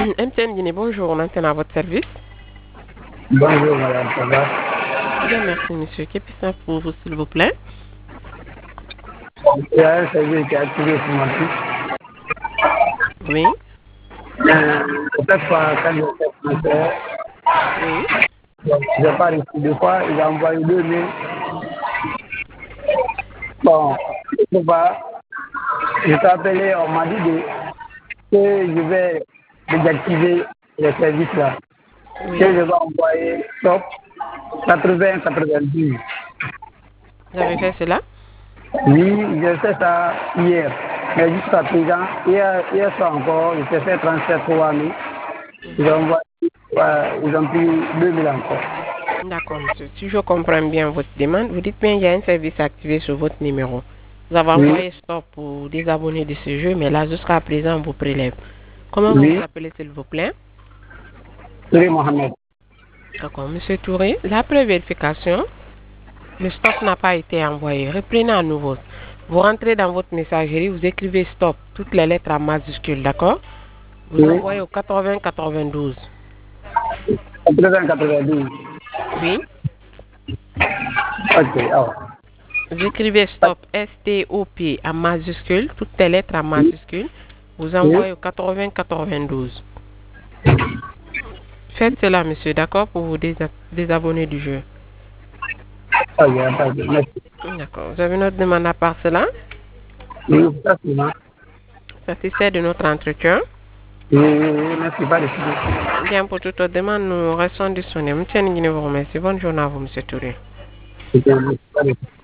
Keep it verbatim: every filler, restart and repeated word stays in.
M T N Guinée, bonjour, on antenne à votre service. Bonjour madame, ça va? Bien, merci monsieur. Que puis-je faire pour vous, s'il vous plaît? Il y a un service qui est activé sur mon fils. Oui, Euh, Peut-être pas quand je fais français, oui, donc je n'ai pas reçu deux fois, il a envoyé deux mails. Bon, je ne sais pas, je t'ai appelé, on m'a dit de, que je vais désactiver les services là. Que oui. je vais envoyer stop quatre-vingts quatre-vingt-douze. Vous avez fait cela? Oui, j'ai fait ça hier. Mais jusqu'à présent, hier, hier soir encore, j'ai fait trente-sept trois mille. Ils Mhm. ont, envoyé, ouais, ils ont pris deux mille encore. D'accord, monsieur. Si je comprends bien votre demande, vous dites bien qu'il y a un service activé sur votre numéro. Vous avez Oui, envoyé stop pour désabonner de ce jeu, mais là, jusqu'à présent, on vous prélève. Comment vous oui, vous appelez, s'il vous plaît? oui, Mohamed. D'accord, monsieur Touré. La vérification, le stop n'a pas été envoyé. Reprenez à nouveau. Vous rentrez dans votre messagerie, vous écrivez stop, toutes les lettres en majuscule, d'accord? Vous Oui, envoyez au quatre-vingts quatre-vingt-douze. quatre-vingts quatre-vingt-douze. Oui. Ok, alors. Vous écrivez stop, S T O P en majuscule, toutes les lettres en Oui, majuscule. Vous oui. envoyez au quatre-vingts quatre-vingt-douze. Faites cela, monsieur, d'accord, pour vous désa- désabonner du jeu. Ok, pas de- merci. D'accord. Vous avez une autre demande à part cela? Oui, ça c'est bon. Satisfait de notre entretien? Oui, oui, oui, merci, pas de souci. Bien, pour toute autre demande, nous restons disponibles. Tiens, vous remercie. Bonne journée à vous, monsieur Touré. Ok, merci, pas de souci.